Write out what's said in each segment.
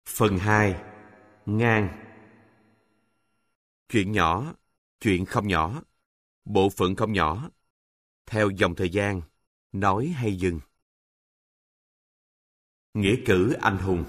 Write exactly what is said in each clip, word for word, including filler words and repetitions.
Phần hai. Ngang. Chuyện nhỏ, chuyện không nhỏ, bộ phận không nhỏ, theo dòng thời gian, nói hay dừng. Nghĩa cử anh hùng.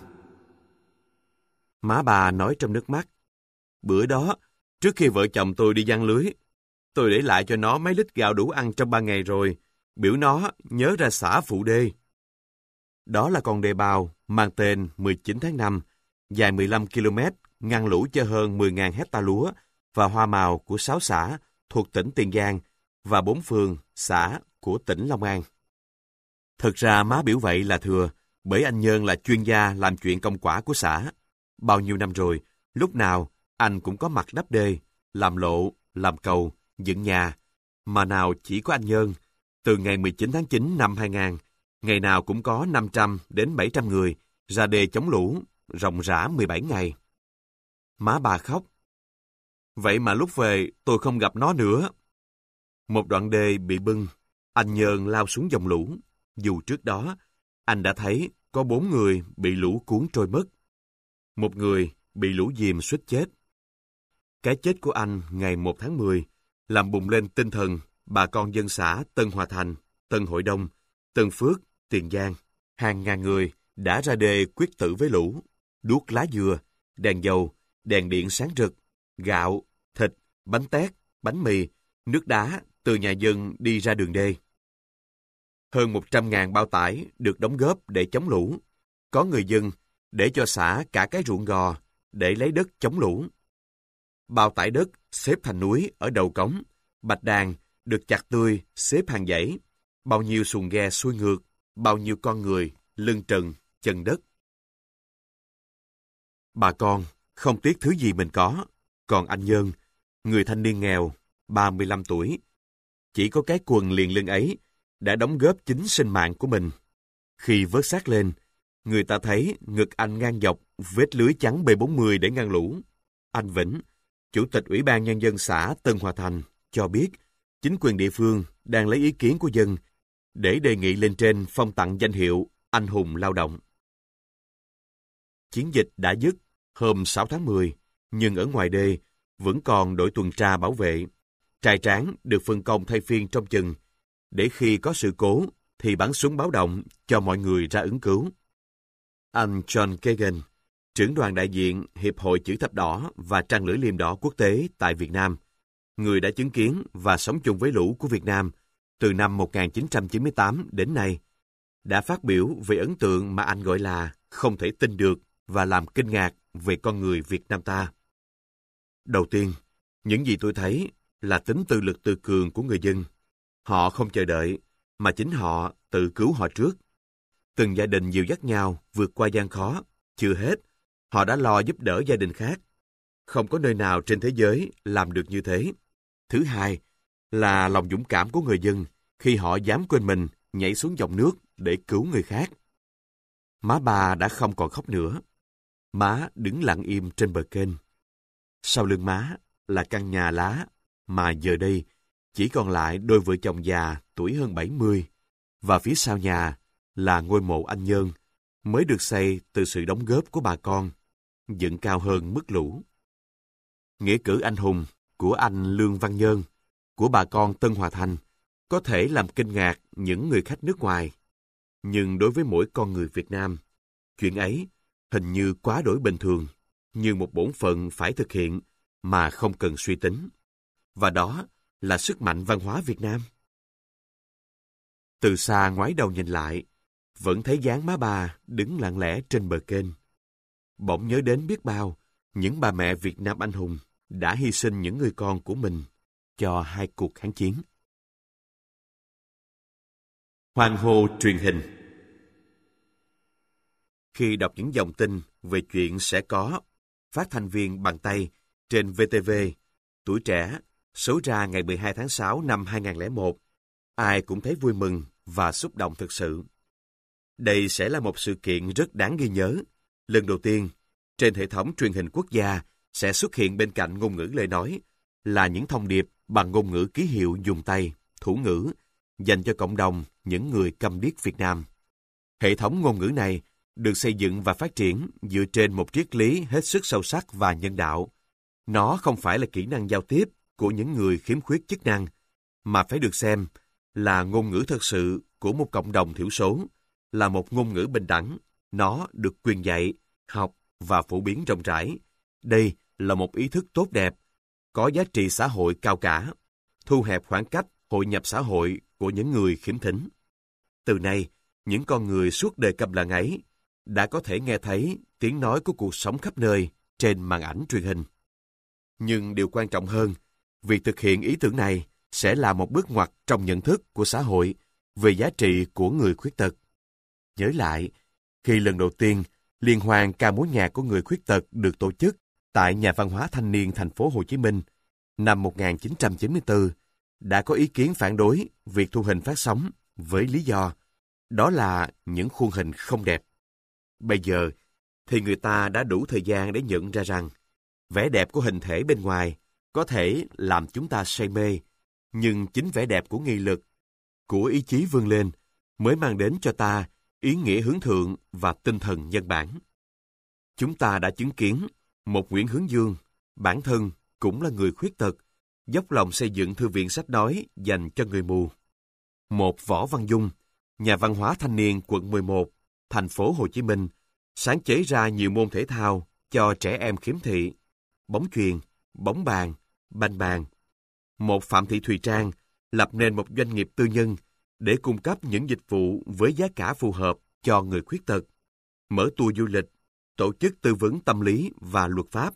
Má bà nói trong nước mắt. Bữa đó, trước khi vợ chồng tôi đi giăng lưới, tôi để lại cho nó mấy lít gạo đủ ăn trong ba ngày rồi, biểu nó nhớ ra xã Phụ Đê. Đó là con đê bao mang tên mười chín tháng năm, dài mười lăm ki lô mét, ngăn lũ cho hơn mười nghìn hecta lúa và hoa màu của sáu xã thuộc tỉnh Tiền Giang và bốn phường, xã của tỉnh Long An. Thực ra má biểu vậy là thừa, bởi anh Nhơn là chuyên gia làm chuyện công quả của xã. Bao nhiêu năm rồi, lúc nào anh cũng có mặt đắp đê, làm lộ, làm cầu, dựng nhà. Mà nào chỉ có anh Nhơn, từ ngày mười chín tháng chín năm hai nghìn, ngày nào cũng có năm trăm đến bảy trăm người ra đê chống lũ, ròng rã mười bảy ngày. Má bà khóc. Vậy mà lúc về tôi không gặp nó nữa. Một đoạn đê bị bưng, anh Nhơn lao xuống dòng lũ. Dù trước đó, anh đã thấy có bốn người bị lũ cuốn trôi mất. Một người bị lũ dìm suýt chết. Cái chết của anh ngày một tháng mười làm bùng lên tinh thần bà con dân xã Tân Hòa Thành, Tân Hội Đông, Tân Phước, Tiền Giang. Hàng ngàn người đã ra đê quyết tử với lũ, đuốc lá dừa, đèn dầu, đèn điện sáng rực, gạo, thịt, bánh tét, bánh mì, nước đá từ nhà dân đi ra đường đê. Hơn một trăm ngàn bao tải được đóng góp để chống lũ. Có người dân để cho xã cả cái ruộng gò để lấy đất chống lũ. Bao tải đất xếp thành núi ở đầu cống, bạch đàn được chặt tươi xếp hàng dãy. Bao nhiêu xuồng ghe xuôi ngược, bao nhiêu con người lưng trần chân đất. Bà con không tiếc thứ gì mình có, còn anh Nhơn, người thanh niên nghèo, ba mươi lăm tuổi, chỉ có cái quần liền lưng ấy đã đóng góp chính sinh mạng của mình. Khi vớt xác lên, người ta thấy ngực anh ngang dọc vết lưới trắng B bốn mươi để ngăn lũ. Anh Vĩnh, Chủ tịch Ủy ban Nhân dân xã Tân Hòa Thành, cho biết chính quyền địa phương đang lấy ý kiến của dân để đề nghị lên trên phong tặng danh hiệu anh hùng lao động. Chiến dịch đã dứt hôm sáu tháng mười, nhưng ở ngoài đê vẫn còn đội tuần tra bảo vệ. Trai tráng được phân công thay phiên trong chừng, để khi có sự cố thì bắn súng báo động cho mọi người ra ứng cứu. Anh John Kagan, trưởng đoàn đại diện Hiệp hội Chữ Thập Đỏ và Trăng Lưỡi Liềm Đỏ Quốc tế tại Việt Nam, người đã chứng kiến và sống chung với lũ của Việt Nam từ năm một nghìn chín trăm chín mươi tám đến nay, đã phát biểu về ấn tượng mà anh gọi là không thể tin được và làm kinh ngạc về con người Việt Nam ta. Đầu tiên, những gì tôi thấy là tính tự lực tự cường của người dân. Họ không chờ đợi, mà chính họ tự cứu họ trước. Từng gia đình dìu dắt nhau vượt qua gian khó, chưa hết, họ đã lo giúp đỡ gia đình khác. Không có nơi nào trên thế giới làm được như thế. Thứ hai là lòng dũng cảm của người dân khi họ dám quên mình nhảy xuống dòng nước để cứu người khác. Má bà đã không còn khóc nữa. Má đứng lặng im trên bờ kênh. Sau lưng má là căn nhà lá, mà giờ đây chỉ còn lại đôi vợ chồng già tuổi hơn bảy mươi, và phía sau nhà là ngôi mộ anh Nhơn, mới được xây từ sự đóng góp của bà con, dựng cao hơn mức lũ. Nghĩa cử anh hùng của anh Lương Văn Nhơn, của bà con Tân Hòa Thành, có thể làm kinh ngạc những người khách nước ngoài. Nhưng đối với mỗi con người Việt Nam, chuyện ấy hình như quá đổi bình thường, như một bổn phận phải thực hiện mà không cần suy tính. Và đó là sức mạnh văn hóa Việt Nam. Từ xa ngoái đầu nhìn lại, vẫn thấy dáng má bà đứng lặng lẽ trên bờ kênh. Bỗng nhớ đến biết bao những bà mẹ Việt Nam anh hùng đã hy sinh những người con của mình cho hai cuộc kháng chiến. Hoan hô truyền hình. Khi đọc những dòng tin về chuyện sẽ có phát thanh viên bằng tay trên vê tê vê, Tuổi Trẻ, số ra ngày mười hai tháng sáu năm hai nghìn không trăm lẻ một, ai cũng thấy vui mừng và xúc động thực sự. Đây sẽ là một sự kiện rất đáng ghi nhớ. Lần đầu tiên, trên hệ thống truyền hình quốc gia sẽ xuất hiện bên cạnh ngôn ngữ lời nói là những thông điệp bằng ngôn ngữ ký hiệu dùng tay, thủ ngữ, dành cho cộng đồng những người câm điếc Việt Nam. Hệ thống ngôn ngữ này được xây dựng và phát triển dựa trên một triết lý hết sức sâu sắc và nhân đạo. Nó không phải là kỹ năng giao tiếp của những người khiếm khuyết chức năng, mà phải được xem là ngôn ngữ thực sự của một cộng đồng thiểu số, là một ngôn ngữ bình đẳng. Nó được truyền dạy, học và phổ biến rộng rãi. Đây là một ý thức tốt đẹp, có giá trị xã hội cao cả, thu hẹp khoảng cách hội nhập xã hội của những người khiếm thính. Từ nay, những con người suốt đời câm lặng ấy đã có thể nghe thấy tiếng nói của cuộc sống khắp nơi trên màn ảnh truyền hình. Nhưng điều quan trọng hơn, việc thực hiện ý tưởng này sẽ là một bước ngoặt trong nhận thức của xã hội về giá trị của người khuyết tật. Nhớ lại, khi lần đầu tiên Liên hoan ca múa nhạc của người khuyết tật được tổ chức tại Nhà văn hóa thanh niên thành phố Hồ Chí Minh năm một nghìn chín trăm chín mươi tư, đã có ý kiến phản đối việc thu hình phát sóng với lý do đó là những khuôn hình không đẹp. Bây giờ thì người ta đã đủ thời gian để nhận ra rằng vẻ đẹp của hình thể bên ngoài có thể làm chúng ta say mê, nhưng chính vẻ đẹp của nghị lực, của ý chí vươn lên mới mang đến cho ta ý nghĩa hướng thượng và tinh thần nhân bản. Chúng ta đã chứng kiến một Nguyễn Hướng Dương, bản thân cũng là người khuyết tật, dốc lòng xây dựng thư viện sách nói dành cho người mù. Một Võ Văn Dung, nhà văn hóa thanh niên quận mười một, thành phố Hồ Chí Minh, sáng chế ra nhiều môn thể thao cho trẻ em khiếm thị: bóng chuyền, bóng bàn, banh bàn. Một Phạm Thị Thùy Trang lập nên một doanh nghiệp tư nhân để cung cấp những dịch vụ với giá cả phù hợp cho người khuyết tật, mở tour du lịch, tổ chức tư vấn tâm lý và luật pháp.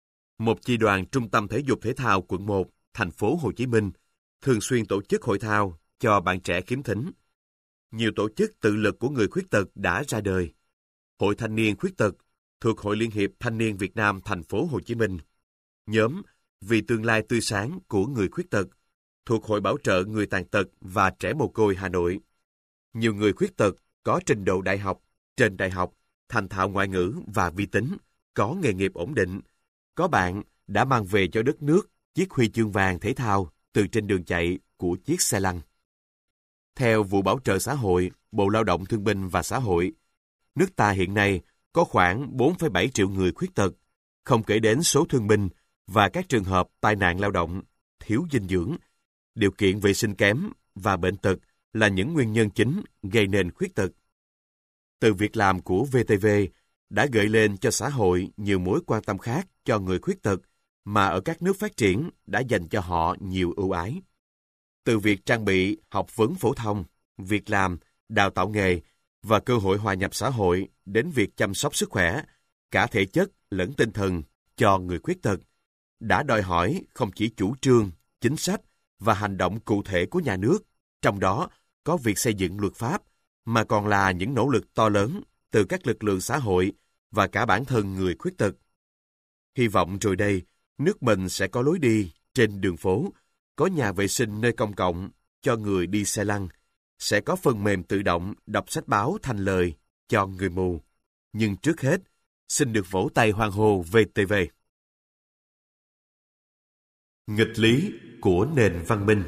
Một chi đoàn Trung tâm Thể dục Thể thao quận một, thành phố Hồ Chí Minh thường xuyên tổ chức hội thao cho bạn trẻ khiếm thính. Nhiều tổ chức tự lực của người khuyết tật đã ra đời. Hội Thanh niên khuyết tật thuộc Hội Liên hiệp Thanh niên Việt Nam thành phố Hồ Chí Minh. Nhóm Vì tương lai tươi sáng của người khuyết tật thuộc Hội Bảo trợ người tàn tật và trẻ mồ côi Hà Nội. Nhiều người khuyết tật có trình độ đại học, trên đại học, thành thạo ngoại ngữ và vi tính, có nghề nghiệp ổn định. Có bạn đã mang về cho đất nước chiếc huy chương vàng thể thao từ trên đường chạy của chiếc xe lăn. Theo Vụ Bảo trợ Xã hội, Bộ Lao động Thương binh và Xã hội, nước ta hiện nay có khoảng bốn phẩy bảy triệu người khuyết tật, không kể đến số thương binh và các trường hợp tai nạn lao động, thiếu dinh dưỡng, điều kiện vệ sinh kém và bệnh tật là những nguyên nhân chính gây nên khuyết tật. Từ việc làm của vê tê vê đã gợi lên cho xã hội nhiều mối quan tâm khác cho người khuyết tật mà ở các nước phát triển đã dành cho họ nhiều ưu ái. Từ việc trang bị học vấn phổ thông, việc làm, đào tạo nghề và cơ hội hòa nhập xã hội đến việc chăm sóc sức khỏe, cả thể chất lẫn tinh thần cho người khuyết tật, đã đòi hỏi không chỉ chủ trương, chính sách và hành động cụ thể của nhà nước, trong đó có việc xây dựng luật pháp, mà còn là những nỗ lực to lớn từ các lực lượng xã hội và cả bản thân người khuyết tật. Hy vọng rồi đây, nước mình sẽ có lối đi trên đường phố, có nhà vệ sinh nơi công cộng cho người đi xe lăn, sẽ có phần mềm tự động đọc sách báo thành lời cho người mù. Nhưng trước hết, xin được vỗ tay hoan hô vê tê vê. Nghịch lý của nền văn minh.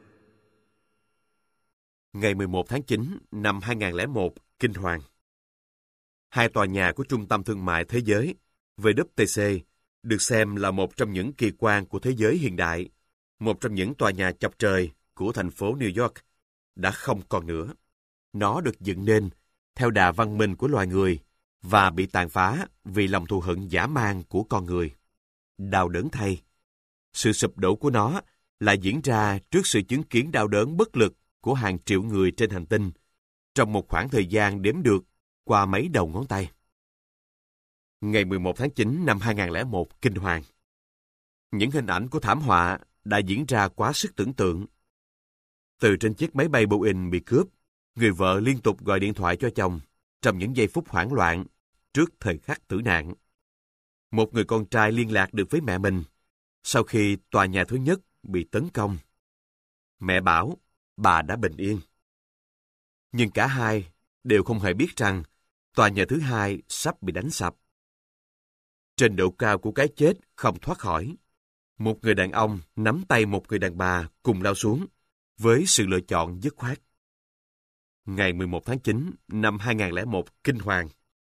Ngày mười một tháng chín năm hai nghìn không trăm lẻ một, Kinh Hoàng. Hai tòa nhà của Trung tâm Thương mại Thế giới, vê kép tê xê, được xem là một trong những kỳ quan của thế giới hiện đại, một trong những tòa nhà chọc trời của thành phố New York, đã không còn nữa. Nó được dựng nên theo đà văn minh của loài người và bị tàn phá vì lòng thù hận dã man của con người. Đau đớn thay, sự sụp đổ của nó lại diễn ra trước sự chứng kiến đau đớn bất lực của hàng triệu người trên hành tinh trong một khoảng thời gian đếm được qua mấy đầu ngón tay. Ngày mười một tháng chín năm hai nghìn không trăm lẻ một, kinh hoàng. Những hình ảnh của thảm họa đã diễn ra quá sức tưởng tượng. Từ trên chiếc máy bay Boeing bị cướp, người vợ liên tục gọi điện thoại cho chồng trong những giây phút hoảng loạn trước thời khắc tử nạn. Một người con trai liên lạc được với mẹ mình sau khi tòa nhà thứ nhất bị tấn công. Mẹ bảo bà đã bình yên. Nhưng cả hai đều không hề biết rằng tòa nhà thứ hai sắp bị đánh sập. Trên độ cao của cái chết không thoát khỏi, một người đàn ông nắm tay một người đàn bà cùng lao xuống với sự lựa chọn dứt khoát. Ngày mười một tháng chín năm hai nghìn không trăm lẻ một, kinh hoàng.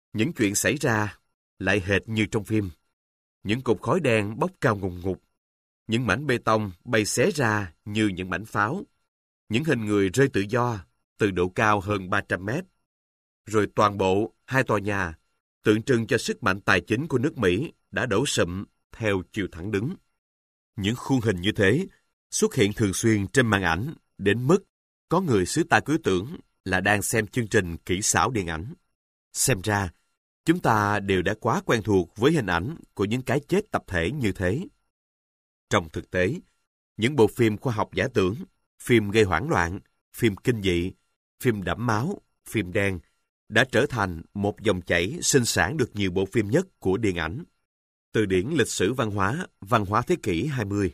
Những chuyện xảy ra lại hệt như trong phim. Những cột khói đen bốc cao ngùn ngụt, những mảnh bê tông bay xé ra như những mảnh pháo, những hình người rơi tự do từ độ cao hơn ba trăm mét. Rồi toàn bộ hai tòa nhà, tượng trưng cho sức mạnh tài chính của nước Mỹ, đã đổ sụm theo chiều thẳng đứng. Những khuôn hình như thế xuất hiện thường xuyên trên màn ảnh đến mức có người xứ ta cứ tưởng là đang xem chương trình kỹ xảo điện ảnh. Xem ra, chúng ta đều đã quá quen thuộc với hình ảnh của những cái chết tập thể như thế. Trong thực tế, những bộ phim khoa học giả tưởng, phim gây hoảng loạn, phim kinh dị, phim đẫm máu, phim đen đã trở thành một dòng chảy sinh sản được nhiều bộ phim nhất của điện ảnh. Từ điển lịch sử văn hóa, văn hóa thế kỷ hai mươi.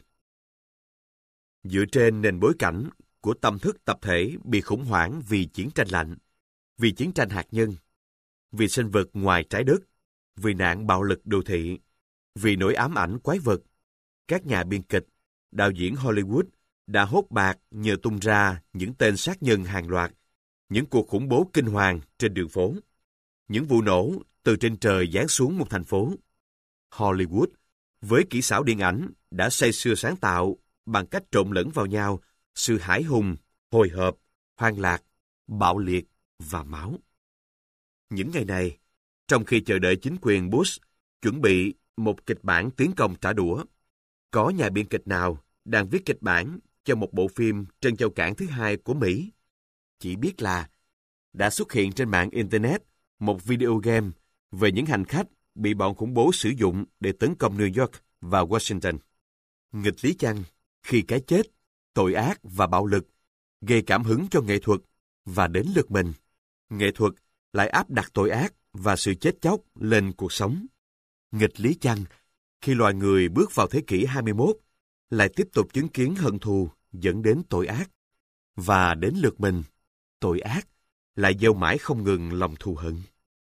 Dựa trên nền bối cảnh của tâm thức tập thể bị khủng hoảng vì chiến tranh lạnh, vì chiến tranh hạt nhân, vì sinh vật ngoài trái đất, vì nạn bạo lực đô thị, vì nỗi ám ảnh quái vật, các nhà biên kịch, đạo diễn Hollywood đã hốt bạc nhờ tung ra những tên sát nhân hàng loạt, những cuộc khủng bố kinh hoàng trên đường phố, những vụ nổ từ trên trời giáng xuống một thành phố. Hollywood, với kỹ xảo điện ảnh, đã say sưa sáng tạo bằng cách trộn lẫn vào nhau sự hãi hùng, hồi hộp, hoang lạc, bạo liệt và máu. Những ngày này, trong khi chờ đợi chính quyền Bush chuẩn bị một kịch bản tiến công trả đũa, có nhà biên kịch nào đang viết kịch bản cho một bộ phim trên châu cảng thứ hai của Mỹ? Chỉ biết là đã xuất hiện trên mạng Internet một video game về những hành khách bị bọn khủng bố sử dụng để tấn công New York và Washington. Nghịch lý chăng khi cái chết, tội ác và bạo lực gây cảm hứng cho nghệ thuật, và đến lượt mình, nghệ thuật lại áp đặt tội ác và sự chết chóc lên cuộc sống. Nghịch lý chăng khi loài người bước vào thế kỷ hai mươi mốt lại tiếp tục chứng kiến hận thù dẫn đến tội ác, và đến lượt mình, tội ác lại gieo mãi không ngừng lòng thù hận.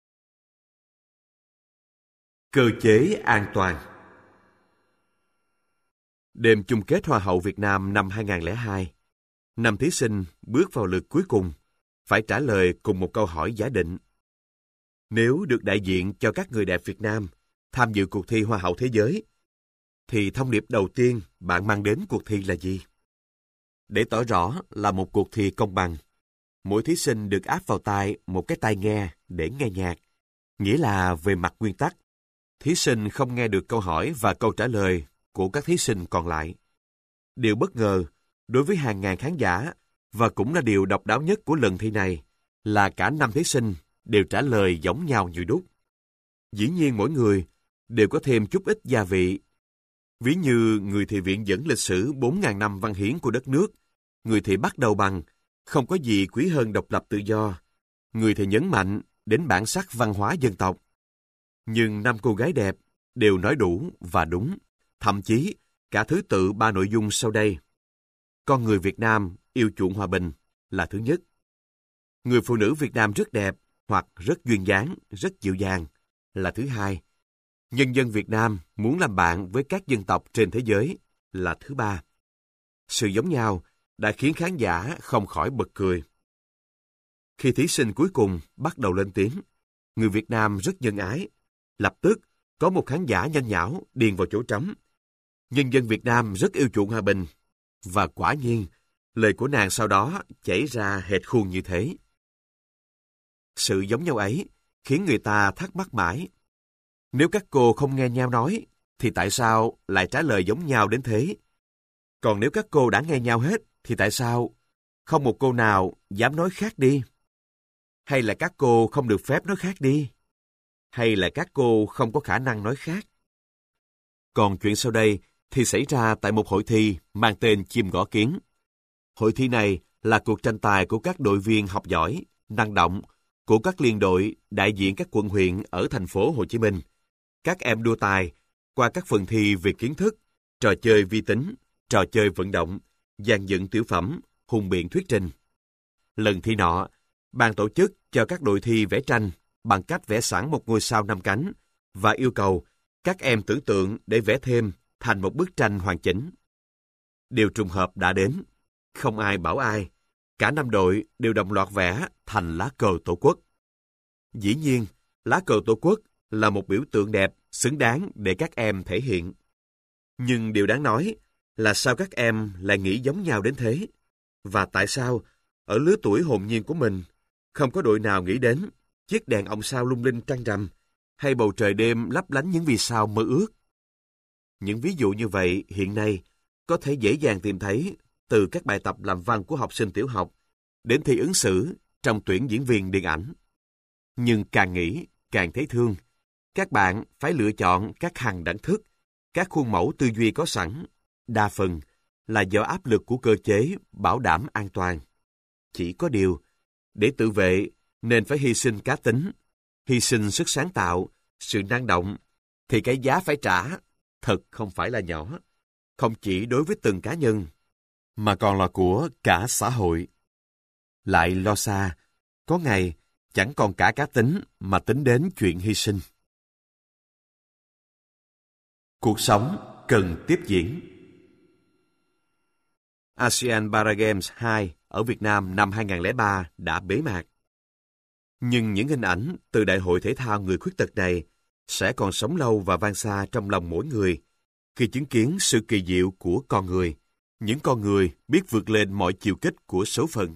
Cơ chế an toàn. Đêm chung kết Hoa hậu Việt Nam năm hai không không hai, năm thí sinh bước vào lượt cuối cùng phải trả lời cùng một câu hỏi giả định. Nếu được đại diện cho các người đẹp Việt Nam tham dự cuộc thi Hoa hậu Thế giới, thì thông điệp đầu tiên bạn mang đến cuộc thi là gì? Để tỏ rõ là một cuộc thi công bằng, mỗi thí sinh được áp vào tai một cái tai nghe để nghe nhạc, nghĩa là về mặt nguyên tắc, thí sinh không nghe được câu hỏi và câu trả lời của các thí sinh còn lại. Điều bất ngờ đối với hàng ngàn khán giả, và cũng là điều độc đáo nhất của lần thi này, là cả năm thí sinh đều trả lời giống nhau như đúc. Dĩ nhiên mỗi người đều có thêm chút ít gia vị. Ví như người thì viện dẫn lịch sử bốn nghìn năm văn hiến của đất nước, người thì bắt đầu bằng không có gì quý hơn độc lập tự do, người thì nhấn mạnh đến bản sắc văn hóa dân tộc. Nhưng năm cô gái đẹp đều nói đủ và đúng, thậm chí cả thứ tự ba nội dung sau đây. Con người Việt Nam yêu chuộng hòa bình là thứ nhất. Người phụ nữ Việt Nam rất đẹp hoặc rất duyên dáng, rất dịu dàng là thứ hai. Nhân dân Việt Nam muốn làm bạn với các dân tộc trên thế giới là thứ ba. Sự giống nhau đã khiến khán giả không khỏi bật cười. Khi thí sinh cuối cùng bắt đầu lên tiếng, người Việt Nam rất nhân ái, lập tức có một khán giả nhanh nhảu điền vào chỗ trống. Nhân dân Việt Nam rất yêu chuộng hòa bình. Và quả nhiên, lời của nàng sau đó chảy ra hệt khuôn như thế. Sự giống nhau ấy khiến người ta thắc mắc mãi. Nếu các cô không nghe nhau nói, thì tại sao lại trả lời giống nhau đến thế? Còn nếu các cô đã nghe nhau hết, thì tại sao không một cô nào dám nói khác đi? Hay là các cô không được phép nói khác đi? Hay là các cô không có khả năng nói khác? Còn chuyện sau đây thì xảy ra tại một hội thi mang tên Chim Gõ Kiến. Hội thi này là cuộc tranh tài của các đội viên học giỏi, năng động, của các liên đội đại diện các quận huyện ở thành phố Hồ Chí Minh. Các em đua tài qua các phần thi về kiến thức, trò chơi vi tính, trò chơi vận động, dàn dựng tiểu phẩm, hùng biện thuyết trình. Lần thi nọ, ban tổ chức cho các đội thi vẽ tranh bằng cách vẽ sẵn một ngôi sao năm cánh và yêu cầu các em tưởng tượng để vẽ thêm thành một bức tranh hoàn chỉnh. Điều trùng hợp đã đến, không ai bảo ai, cả năm đội đều đồng loạt vẽ thành lá cờ tổ quốc. Dĩ nhiên, lá cờ Tổ quốc là một biểu tượng đẹp, xứng đáng để các em thể hiện. Nhưng điều đáng nói là sao các em lại nghĩ giống nhau đến thế? Và tại sao, ở lứa tuổi hồn nhiên của mình, không có đội nào nghĩ đến chiếc đèn ông sao lung linh trăng rằm, hay bầu trời đêm lấp lánh những vì sao mơ ước? Những ví dụ như vậy hiện nay có thể dễ dàng tìm thấy từ các bài tập làm văn của học sinh tiểu học đến thi ứng xử trong tuyển diễn viên điện ảnh. Nhưng càng nghĩ, càng thấy thương. Các bạn phải lựa chọn các hàng đẳng thức, các khuôn mẫu tư duy có sẵn, đa phần là do áp lực của cơ chế bảo đảm an toàn. Chỉ có điều, để tự vệ nên phải hy sinh cá tính, hy sinh sức sáng tạo, sự năng động, thì cái giá phải trả thật không phải là nhỏ, không chỉ đối với từng cá nhân, mà còn là của cả xã hội. Lại lo xa, có ngày chẳng còn cả cá tính mà tính đến chuyện hy sinh. Cuộc sống cần tiếp diễn. a sê an Para Games hai ở Việt Nam năm hai không không ba đã bế mạc. Nhưng những hình ảnh từ Đại hội Thể thao người khuyết tật này sẽ còn sống lâu và vang xa trong lòng mỗi người khi chứng kiến sự kỳ diệu của con người, những con người biết vượt lên mọi chiều kích của số phận.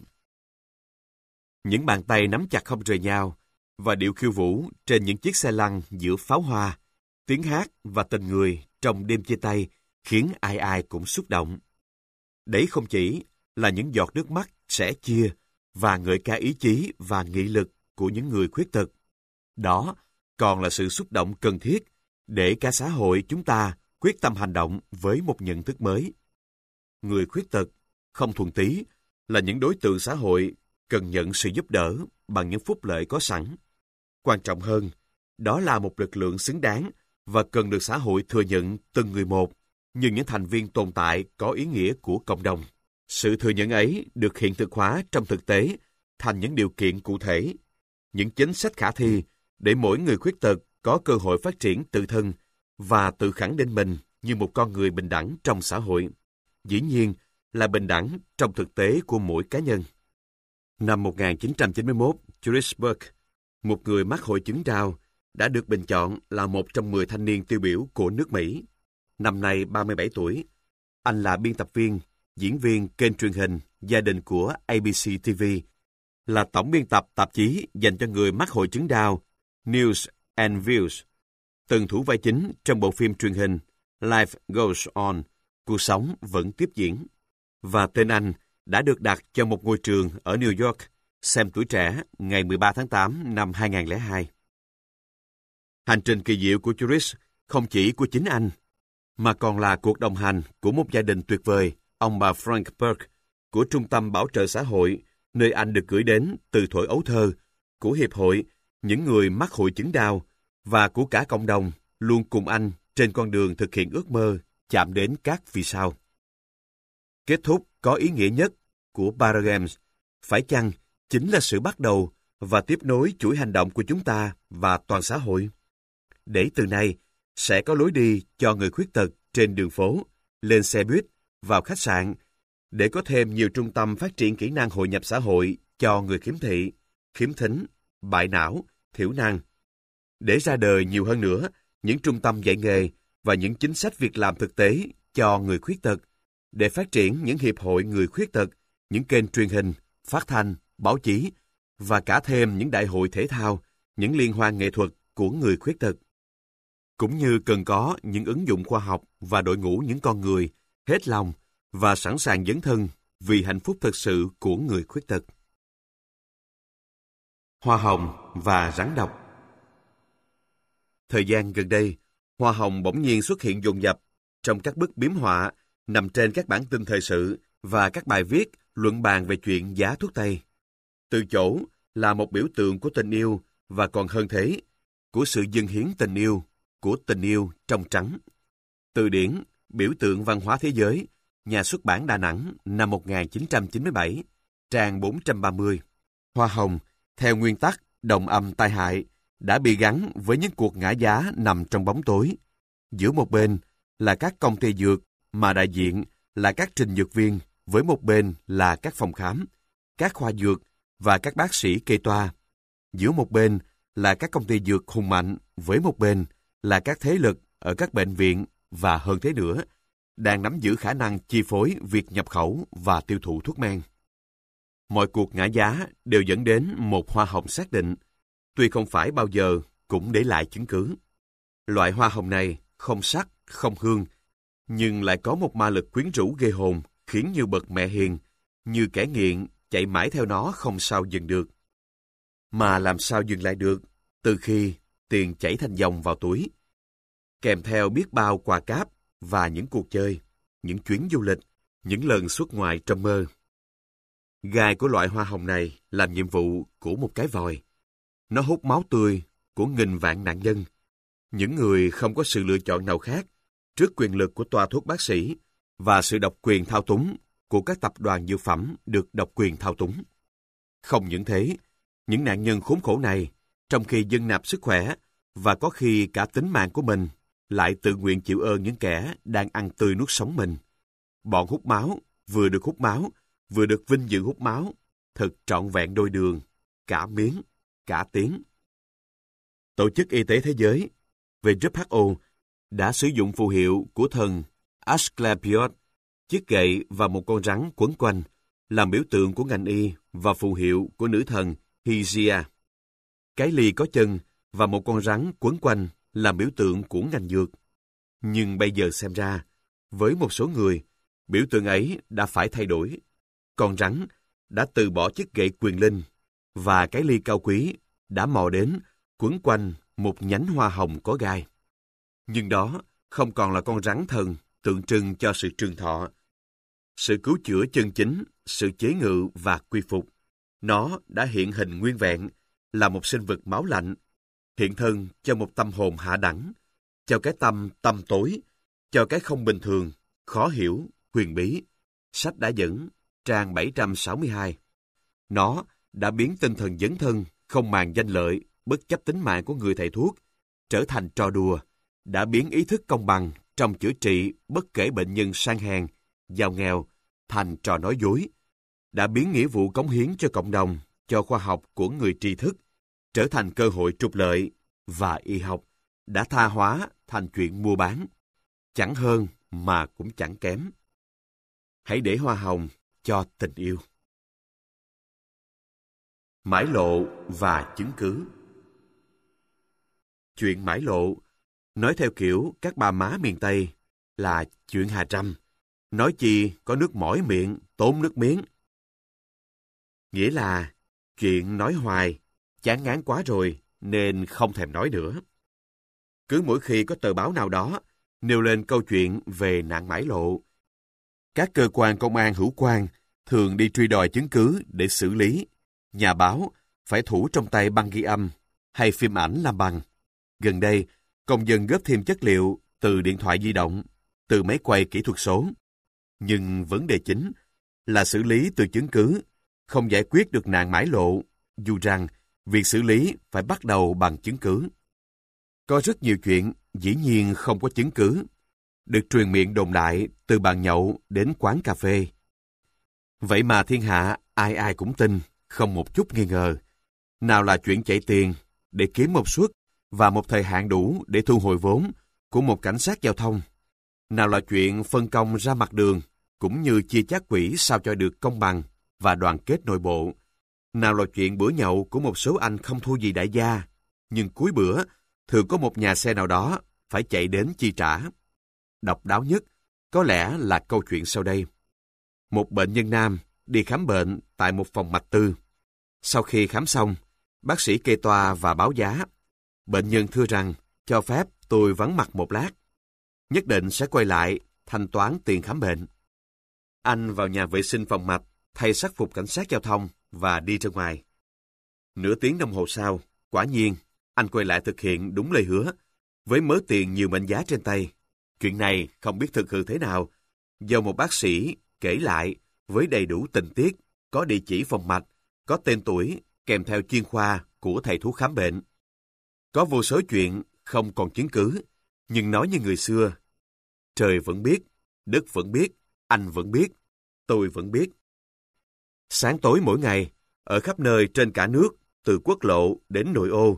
Những bàn tay nắm chặt không rời nhau và điệu khiêu vũ trên những chiếc xe lăn giữa pháo hoa, tiếng hát và tình người trong đêm chia tay khiến ai ai cũng xúc động. Đấy không chỉ là những giọt nước mắt sẻ chia và ngợi ca ý chí và nghị lực của những người khuyết tật. Đó còn là sự xúc động cần thiết để cả xã hội chúng ta quyết tâm hành động với một nhận thức mới. Người khuyết tật, không thuần túy, là những đối tượng xã hội cần nhận sự giúp đỡ bằng những phúc lợi có sẵn. Quan trọng hơn, đó là một lực lượng xứng đáng và cần được xã hội thừa nhận từng người một như những thành viên tồn tại có ý nghĩa của cộng đồng. Sự thừa nhận ấy được hiện thực hóa trong thực tế thành những điều kiện cụ thể, những chính sách khả thi để mỗi người khuyết tật có cơ hội phát triển tự thân và tự khẳng định mình như một con người bình đẳng trong xã hội. Dĩ nhiên là bình đẳng trong thực tế của mỗi cá nhân. Năm một nghìn chín trăm chín mươi mốt, Juris Burke, một người mắc hội chứng Down, đã được bình chọn là một trong mười thanh niên tiêu biểu của nước Mỹ. Năm nay ba mươi bảy tuổi, anh là biên tập viên, diễn viên kênh truyền hình Gia đình của a bê xê ti vi, là tổng biên tập tạp chí dành cho người mắc hội chứng Down News and Views, từng thủ vai chính trong bộ phim truyền hình Life Goes On, cuộc sống vẫn tiếp diễn, và tên anh đã được đặt cho một ngôi trường ở New York, xem tuổi trẻ ngày mười ba tháng tám năm hai nghìn không trăm lẻ hai. Hành trình kỳ diệu của Juris không chỉ của chính anh, mà còn là cuộc đồng hành của một gia đình tuyệt vời, ông bà Frank Burke, của Trung tâm Bảo trợ Xã hội, nơi anh được gửi đến từ thuở ấu thơ, của Hiệp hội những người mắc hội chứng Down và của cả cộng đồng luôn cùng anh trên con đường thực hiện ước mơ chạm đến các vì sao. Kết thúc có ý nghĩa nhất của Para Games phải chăng chính là sự bắt đầu và tiếp nối chuỗi hành động của chúng ta và toàn xã hội. Để từ nay sẽ có lối đi cho người khuyết tật trên đường phố, lên xe buýt, vào khách sạn, để có thêm nhiều trung tâm phát triển kỹ năng hội nhập xã hội cho người khiếm thị, khiếm thính, bại não, thiểu năng. Để ra đời nhiều hơn nữa những trung tâm dạy nghề và những chính sách việc làm thực tế cho người khuyết tật, để phát triển những hiệp hội người khuyết tật, những kênh truyền hình, phát thanh, báo chí, và cả thêm những đại hội thể thao, những liên hoan nghệ thuật của người khuyết tật. Cũng như cần có những ứng dụng khoa học và đội ngũ những con người hết lòng và sẵn sàng dấn thân vì hạnh phúc thực sự của người khuyết tật. Hoa hồng và rắn độc. Thời gian gần đây, hoa hồng bỗng nhiên xuất hiện dồn dập trong các bức biếm họa nằm trên các bản tin thời sự và các bài viết luận bàn về chuyện giá thuốc tây. Từ chỗ là một biểu tượng của tình yêu và còn hơn thế, của sự dâng hiến tình yêu, của tình yêu trong trắng. Từ điển Biểu tượng văn hóa thế giới, Nhà xuất bản Đà Nẵng, năm một nghìn chín trăm chín mươi bảy, trang bốn trăm ba mươi. Hoa hồng, theo nguyên tắc đồng âm tai hại, đã bị gắn với những cuộc ngã giá nằm trong bóng tối. Giữa một bên là các công ty dược, mà đại diện là các trình dược viên, với một bên là các phòng khám, các khoa dược và các bác sĩ kê toa. Giữa một bên là các công ty dược hùng mạnh với một bên là các thế lực ở các bệnh viện và hơn thế nữa, đang nắm giữ khả năng chi phối việc nhập khẩu và tiêu thụ thuốc men. Mọi cuộc ngã giá đều dẫn đến một hoa hồng xác định, tuy không phải bao giờ cũng để lại chứng cứ. Loại hoa hồng này không sắc, không hương, nhưng lại có một ma lực quyến rũ ghê hồn, khiến như bậc mẹ hiền, như kẻ nghiện chạy mãi theo nó không sao dừng được. Mà làm sao dừng lại được, từ khi tiền chảy thành dòng vào túi, kèm theo biết bao quà cáp và những cuộc chơi, những chuyến du lịch, những lần xuất ngoại trong mơ. Gai của loại hoa hồng này làm nhiệm vụ của một cái vòi. Nó hút máu tươi của nghìn vạn nạn nhân, những người không có sự lựa chọn nào khác trước quyền lực của toa thuốc bác sĩ và sự độc quyền thao túng của các tập đoàn dược phẩm được độc quyền thao túng. Không những thế, những nạn nhân khốn khổ này, trong khi dâng nạp sức khỏe và có khi cả tính mạng của mình, lại tự nguyện chịu ơn những kẻ đang ăn tươi nuốt sống mình. Bọn hút máu vừa được hút máu, vừa được vinh dự hút máu, thật trọn vẹn đôi đường, cả miếng, cả tiếng. Tổ chức Y tế Thế giới, W H O, đã sử dụng phù hiệu của thần Asclepios, chiếc gậy và một con rắn quấn quanh, làm biểu tượng của ngành y và phù hiệu của nữ thần Hygia. Cái ly có chân và một con rắn quấn quanh làm biểu tượng của ngành dược. Nhưng bây giờ xem ra, với một số người, biểu tượng ấy đã phải thay đổi. Con rắn đã từ bỏ chiếc gậy quyền linh, và cái ly cao quý đã mò đến quấn quanh một nhánh hoa hồng có gai. Nhưng đó không còn là con rắn thần tượng trưng cho sự trường thọ, sự cứu chữa chân chính, sự chế ngự và quy phục. Nó đã hiện hình nguyên vẹn, là một sinh vật máu lạnh, hiện thân cho một tâm hồn hạ đẳng, cho cái tâm tăm tối, cho cái không bình thường, khó hiểu, huyền bí. Sách đã dẫn, trang bảy trăm sáu mươi hai. Nó đã biến tinh thần dấn thân, không màng danh lợi, bất chấp tính mạng của người thầy thuốc, trở thành trò đùa, đã biến ý thức công bằng trong chữa trị bất kể bệnh nhân sang hèn, giàu nghèo, thành trò nói dối, đã biến nghĩa vụ cống hiến cho cộng đồng, cho khoa học của người tri thức, trở thành cơ hội trục lợi, và y học đã tha hóa thành chuyện mua bán, chẳng hơn mà cũng chẳng kém. Hãy để hoa hồng cho tình yêu. Mãi lộ và chứng cứ. Chuyện mãi lộ, nói theo kiểu các bà má miền Tây, là chuyện hà trăm, nói chi có nước mỏi miệng, tốn nước miếng. Nghĩa là chuyện nói hoài, chán ngán quá rồi nên không thèm nói nữa. Cứ mỗi khi có tờ báo nào đó nêu lên câu chuyện về nạn mãi lộ, các cơ quan công an hữu quan thường đi truy đòi chứng cứ để xử lý. Nhà báo phải thủ trong tay băng ghi âm hay phim ảnh làm bằng. Gần đây, công dân góp thêm chất liệu từ điện thoại di động, từ máy quay kỹ thuật số. Nhưng vấn đề chính là xử lý từ chứng cứ, không giải quyết được nạn mãi lộ, dù rằng việc xử lý phải bắt đầu bằng chứng cứ. Có rất nhiều chuyện dĩ nhiên không có chứng cứ, được truyền miệng đồn đại từ bàn nhậu đến quán cà phê. Vậy mà thiên hạ ai ai cũng tin, không một chút nghi ngờ. Nào là chuyện chạy tiền để kiếm một suất và một thời hạn đủ để thu hồi vốn của một cảnh sát giao thông. Nào là chuyện phân công ra mặt đường, cũng như chia chác quỹ sao cho được công bằng và đoàn kết nội bộ. Nào là chuyện bữa nhậu của một số anh không thua gì đại gia, nhưng cuối bữa thường có một nhà xe nào đó phải chạy đến chi trả. Độc đáo nhất có lẽ là câu chuyện sau đây. Một bệnh nhân nam đi khám bệnh tại một phòng mạch tư. Sau khi khám xong, bác sĩ kê toa và báo giá. Bệnh nhân thưa rằng, cho phép tôi vắng mặt một lát. Nhất định sẽ quay lại thanh toán tiền khám bệnh. Anh vào nhà vệ sinh phòng mạch, thay sắc phục cảnh sát giao thông và đi ra ngoài. Nửa tiếng đồng hồ sau, quả nhiên, anh quay lại thực hiện đúng lời hứa, với mớ tiền nhiều mệnh giá trên tay. Chuyện này không biết thực hư thế nào, do một bác sĩ kể lại với đầy đủ tình tiết, có địa chỉ phòng mạch, có tên tuổi, kèm theo chuyên khoa của thầy thuốc khám bệnh. Có vô số chuyện không còn chứng cứ, nhưng nói như người xưa, trời vẫn biết, đất vẫn biết, anh vẫn biết, tôi vẫn biết. Sáng tối mỗi ngày, ở khắp nơi trên cả nước, từ quốc lộ đến nội ô,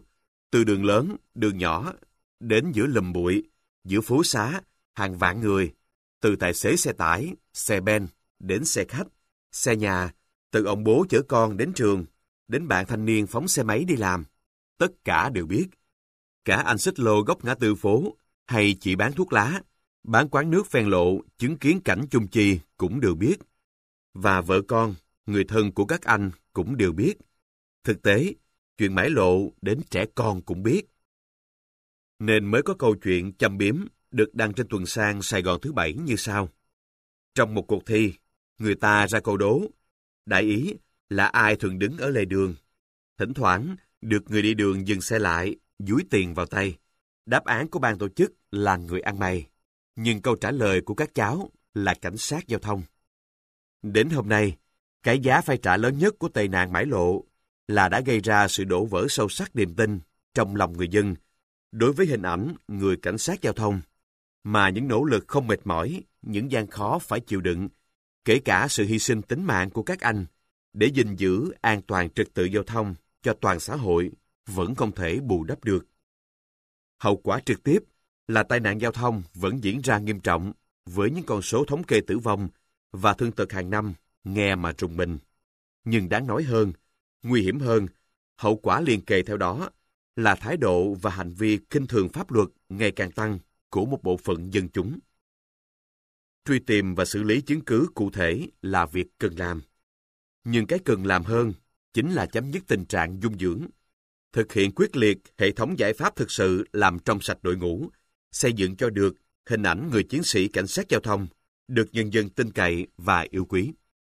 Từ đường lớn, đường nhỏ, đến giữa lùm bụi, giữa phố xá, hàng vạn người, từ tài xế xe tải, xe ben, đến xe khách, xe nhà, từ ông bố chở con đến trường, đến bạn thanh niên phóng xe máy đi làm. Tất cả đều biết. Cả anh xích lô góc ngã tư phố, hay chị bán thuốc lá, bán quán nước ven lộ, chứng kiến cảnh chung chi cũng đều biết. Và vợ con, người thân của các anh cũng đều biết. Thực tế, chuyện mãi lộ đến trẻ con cũng biết. Nên mới có câu chuyện châm biếm được đăng trên tuần san Sài Gòn thứ Bảy như sau. Trong một cuộc thi, người ta ra câu đố. Đại ý là ai thường đứng ở lề đường. Thỉnh thoảng, được người đi đường dừng xe lại, dúi tiền vào tay. Đáp án của ban tổ chức là người ăn mày. Nhưng câu trả lời của các cháu là cảnh sát giao thông. Đến hôm nay, cái giá phải trả lớn nhất của tệ nạn mãi lộ là đã gây ra sự đổ vỡ sâu sắc niềm tin trong lòng người dân đối với hình ảnh người cảnh sát giao thông, mà những nỗ lực không mệt mỏi, những gian khó phải chịu đựng, kể cả sự hy sinh tính mạng của các anh để gìn giữ an toàn trật tự giao thông cho toàn xã hội vẫn không thể bù đắp được. Hậu quả trực tiếp là tai nạn giao thông vẫn diễn ra nghiêm trọng với những con số thống kê tử vong và thương tật hàng năm nghe mà rùng mình. Nhưng đáng nói hơn, nguy hiểm hơn, hậu quả liền kề theo đó là thái độ và hành vi khinh thường pháp luật ngày càng tăng của một bộ phận dân chúng. Truy tìm và xử lý chứng cứ cụ thể là việc cần làm. Nhưng cái cần làm hơn chính là chấm dứt tình trạng dung dưỡng, thực hiện quyết liệt hệ thống giải pháp thực sự làm trong sạch đội ngũ, xây dựng cho được hình ảnh người chiến sĩ cảnh sát giao thông được nhân dân tin cậy và yêu quý.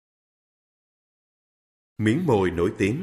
Miếng mồi nổi tiếng.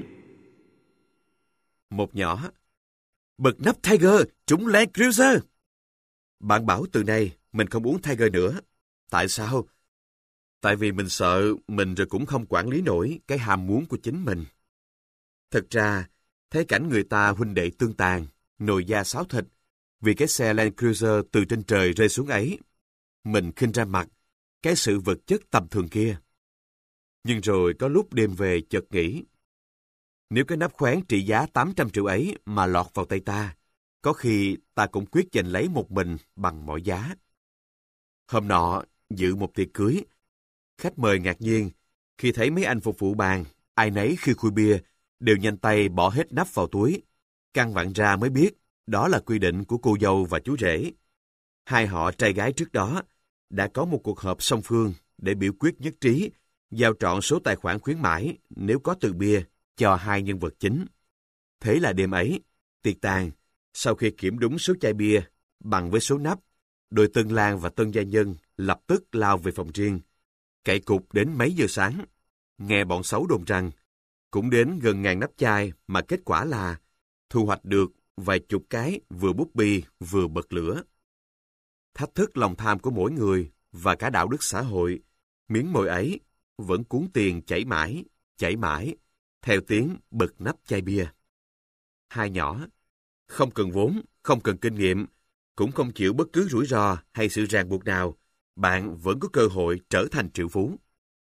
Một nhỏ: bật nắp Tiger, trúng Land Cruiser. Bạn bảo từ nay mình không uống Tiger nữa. Tại sao? Tại vì mình sợ mình rồi cũng không quản lý nổi cái ham muốn của chính mình. Thật ra, thấy cảnh người ta huynh đệ tương tàn, nồi da xáo thịt, vì cái xe Land Cruiser từ trên trời rơi xuống ấy, mình khinh ra mặt cái sự vật chất tầm thường kia. Nhưng rồi có lúc đêm về chợt nghĩ, nếu cái nắp khoáng trị giá tám trăm triệu ấy mà lọt vào tay ta, có khi ta cũng quyết giành lấy một mình bằng mọi giá. Hôm nọ, dự một tiệc cưới, khách mời ngạc nhiên khi thấy mấy anh phục vụ bàn, ai nấy khi khui bia, đều nhanh tay bỏ hết nắp vào túi. Căn vặn ra mới biết, đó là quy định của cô dâu và chú rể. Hai họ trai gái trước đó đã có một cuộc họp song phương để biểu quyết nhất trí, giao trọn số tài khoản khuyến mãi nếu có từ bia cho hai nhân vật chính. Thế là đêm ấy, tiệc tàn, sau khi kiểm đúng số chai bia bằng với số nắp, đôi tân lang và tân gia nhân lập tức lao về phòng riêng, cậy cục đến mấy giờ sáng. Nghe bọn xấu đồn rằng cũng đến gần ngàn nắp chai, mà kết quả là thu hoạch được vài chục cái vừa bút bi vừa bật lửa. Thách thức lòng tham của mỗi người và cả đạo đức xã hội, miếng mồi ấy vẫn cuốn tiền chảy mãi, chảy mãi, theo tiếng bật nắp chai bia. Hai nhỏ, không cần vốn, không cần kinh nghiệm, cũng không chịu bất cứ rủi ro hay sự ràng buộc nào, bạn vẫn có cơ hội trở thành triệu phú.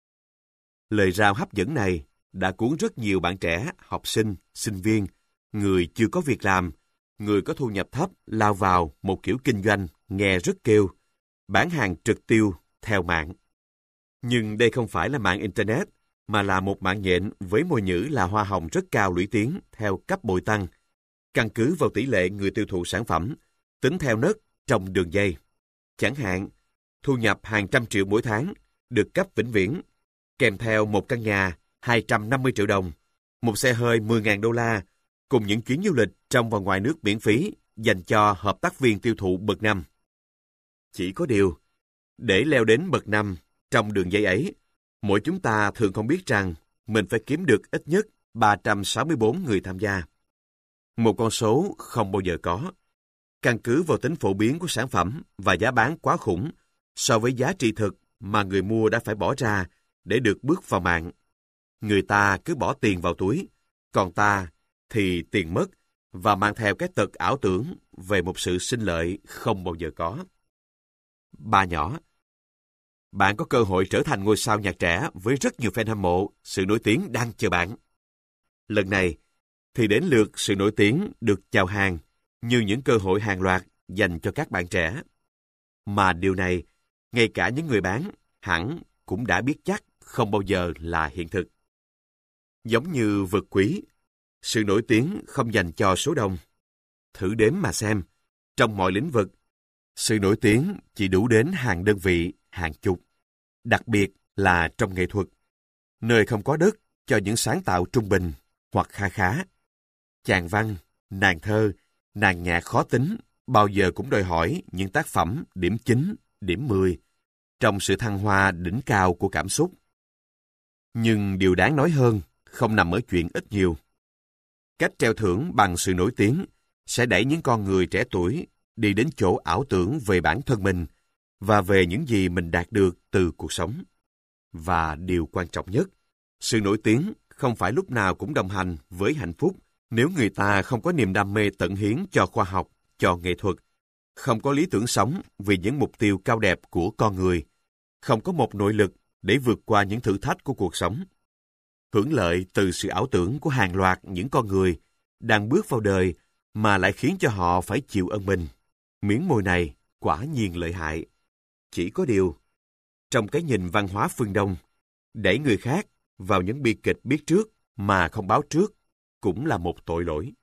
Lời rao hấp dẫn này đã cuốn rất nhiều bạn trẻ, học sinh, sinh viên, người chưa có việc làm, người có thu nhập thấp lao vào một kiểu kinh doanh nghe rất kêu, bán hàng trực tiêu theo mạng. Nhưng đây không phải là mạng Internet, mà là một mạng nhện với mồi nhử là hoa hồng rất cao lũy tiến theo cấp bội tăng, căn cứ vào tỷ lệ người tiêu thụ sản phẩm, tính theo nấc trong đường dây. Chẳng hạn, thu nhập hàng trăm triệu mỗi tháng, được cấp vĩnh viễn, kèm theo một căn nhà hai trăm năm mươi triệu đồng, một xe hơi mười nghìn đô la, cùng những chuyến du lịch trong và ngoài nước miễn phí dành cho hợp tác viên tiêu thụ bậc năm. Chỉ có điều, để leo đến bậc năm trong đường dây ấy, mỗi chúng ta thường không biết rằng mình phải kiếm được ít nhất ba trăm sáu mươi tư người tham gia. Một con số không bao giờ có. Căn cứ vào tính phổ biến của sản phẩm và giá bán quá khủng so với giá trị thực mà người mua đã phải bỏ ra để được bước vào mạng. Người ta cứ bỏ tiền vào túi, còn ta thì tiền mất và mang theo cái tật ảo tưởng về một sự sinh lợi không bao giờ có. Ba nhỏ, bạn có cơ hội trở thành ngôi sao nhạc trẻ với rất nhiều fan hâm mộ, sự nổi tiếng đang chờ bạn. Lần này, thì đến lượt sự nổi tiếng được chào hàng như những cơ hội hàng loạt dành cho các bạn trẻ. Mà điều này, ngay cả những người bán hẳn cũng đã biết chắc không bao giờ là hiện thực. Giống như vật quý, sự nổi tiếng không dành cho số đông. Thử đếm mà xem, trong mọi lĩnh vực, sự nổi tiếng chỉ đủ đến hàng đơn vị, hàng chục. Đặc biệt là trong nghệ thuật, nơi không có đất cho những sáng tạo trung bình hoặc kha khá. Chàng văn, nàng thơ, nàng nhạc khó tính bao giờ cũng đòi hỏi những tác phẩm điểm chín, điểm mười, trong sự thăng hoa đỉnh cao của cảm xúc. Nhưng điều đáng nói hơn không nằm ở chuyện ít nhiều. Cách treo thưởng bằng sự nổi tiếng sẽ đẩy những con người trẻ tuổi đi đến chỗ ảo tưởng về bản thân mình và về những gì mình đạt được từ cuộc sống. Và điều quan trọng nhất, sự nổi tiếng không phải lúc nào cũng đồng hành với hạnh phúc nếu người ta không có niềm đam mê tận hiến cho khoa học, cho nghệ thuật, không có lý tưởng sống vì những mục tiêu cao đẹp của con người, không có một nội lực để vượt qua những thử thách của cuộc sống. Hưởng lợi từ sự ảo tưởng của hàng loạt những con người đang bước vào đời mà lại khiến cho họ phải chịu ân bình. Miếng mồi này quả nhiên lợi hại. Chỉ có điều, trong cái nhìn văn hóa phương Đông, đẩy người khác vào những bi kịch biết trước mà không báo trước cũng là một tội lỗi.